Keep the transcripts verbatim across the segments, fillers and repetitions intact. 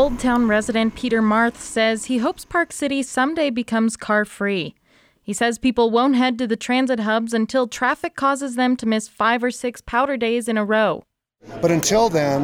Old Town resident Peter Marth says he hopes Park City someday becomes car-free. He says people won't head to the transit hubs until traffic causes them to miss five or six powder days in a row. But until then,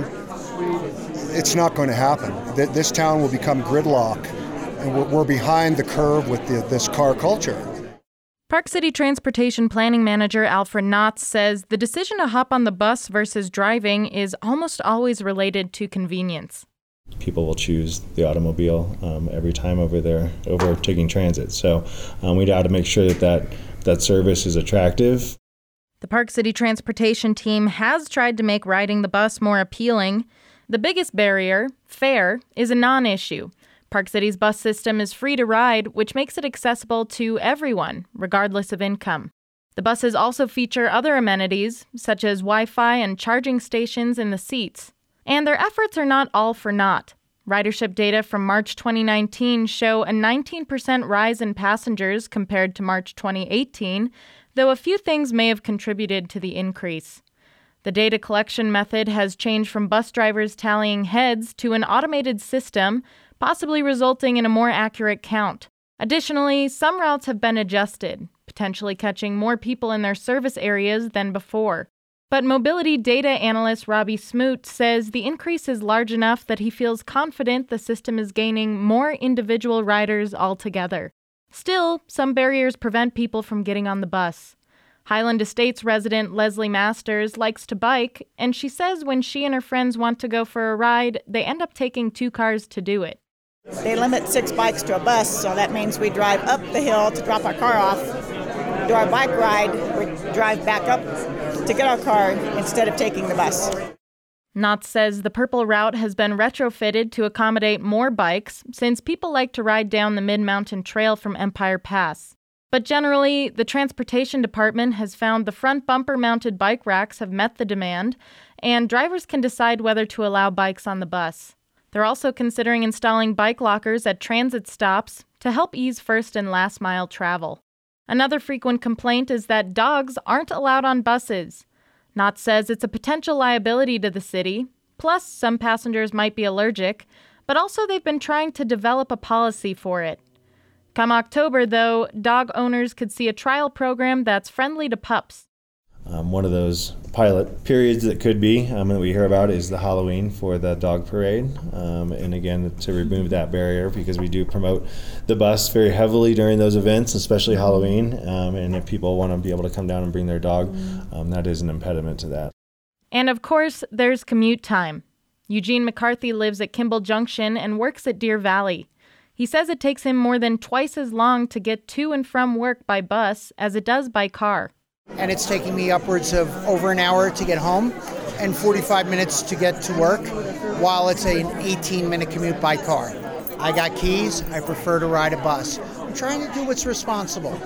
it's not going to happen. This town will become gridlock, and we're behind the curve with the, this car culture. Park City Transportation Planning Manager Alfred Knotts says the decision to hop on the bus versus driving is almost always related to convenience. People will choose the automobile um, every time over there, over taking transit. So um, we got to make sure that, that that service is attractive. The Park City Transportation team has tried to make riding the bus more appealing. The biggest barrier, fare, is a non-issue. Park City's bus system is free to ride, which makes it accessible to everyone, regardless of income. The buses also feature other amenities, such as Wi-Fi and charging stations in the seats. And their efforts are not all for naught. Ridership data from March twenty nineteen show a nineteen percent rise in passengers compared to March twenty eighteen, though a few things may have contributed to the increase. The data collection method has changed from bus drivers tallying heads to an automated system, possibly resulting in a more accurate count. Additionally, some routes have been adjusted, potentially catching more people in their service areas than before. But mobility data analyst Robbie Smoot says the increase is large enough that he feels confident the system is gaining more individual riders altogether. Still, some barriers prevent people from getting on the bus. Highland Estates resident Leslie Masters likes to bike, and she says when she and her friends want to go for a ride, they end up taking two cars to do it. They limit six bikes to a bus, so that means we drive up the hill to drop our car off, do our bike ride, we drive back up to get our car instead of taking the bus. Knotts says the Purple Route has been retrofitted to accommodate more bikes since people like to ride down the Mid-Mountain Trail from Empire Pass. But generally, the Transportation Department has found the front bumper-mounted bike racks have met the demand, and drivers can decide whether to allow bikes on the bus. They're also considering installing bike lockers at transit stops to help ease first and last mile travel. Another frequent complaint is that dogs aren't allowed on buses. Knotts says it's a potential liability to the city, plus some passengers might be allergic, but also they've been trying to develop a policy for it. Come October, though, dog owners could see a trial program that's friendly to pups. Um, one of those pilot periods that could be, um, that we hear about, is the Halloween for the dog parade. Um, and again, to remove that barrier, because we do promote the bus very heavily during those events, especially Halloween. Um, and if people want to be able to come down and bring their dog, um, that is an impediment to that. And of course, there's commute time. Eugene McCarthy lives at Kimball Junction and works at Deer Valley. He says it takes him more than twice as long to get to and from work by bus as it does by car. And it's taking me upwards of over an hour to get home and forty-five minutes to get to work, while it's an eighteen-minute commute by car. I got keys. I prefer to ride a bus. I'm trying to do what's responsible.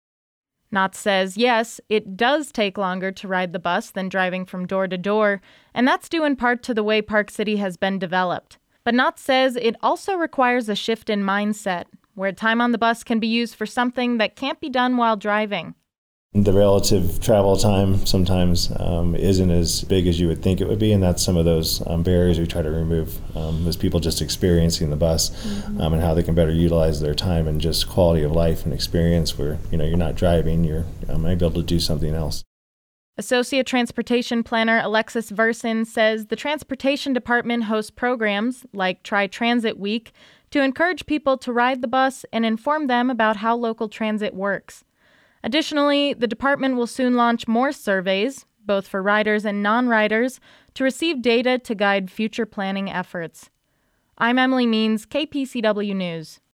Knotts says, yes, it does take longer to ride the bus than driving from door to door, and that's due in part to the way Park City has been developed. But Knotts says it also requires a shift in mindset, where time on the bus can be used for something that can't be done while driving. The relative travel time sometimes um, isn't as big as you would think it would be, and that's some of those um, barriers we try to remove, um, as people just experiencing the bus, mm-hmm. um, and how they can better utilize their time and just quality of life and experience where, you know, you're not driving, you're um, able to do something else. Associate Transportation Planner Alexis Verson says the Transportation Department hosts programs like Try Transit Week to encourage people to ride the bus and inform them about how local transit works. Additionally, the department will soon launch more surveys, both for riders and non-riders, to receive data to guide future planning efforts. I'm Emily Means, K P C W News.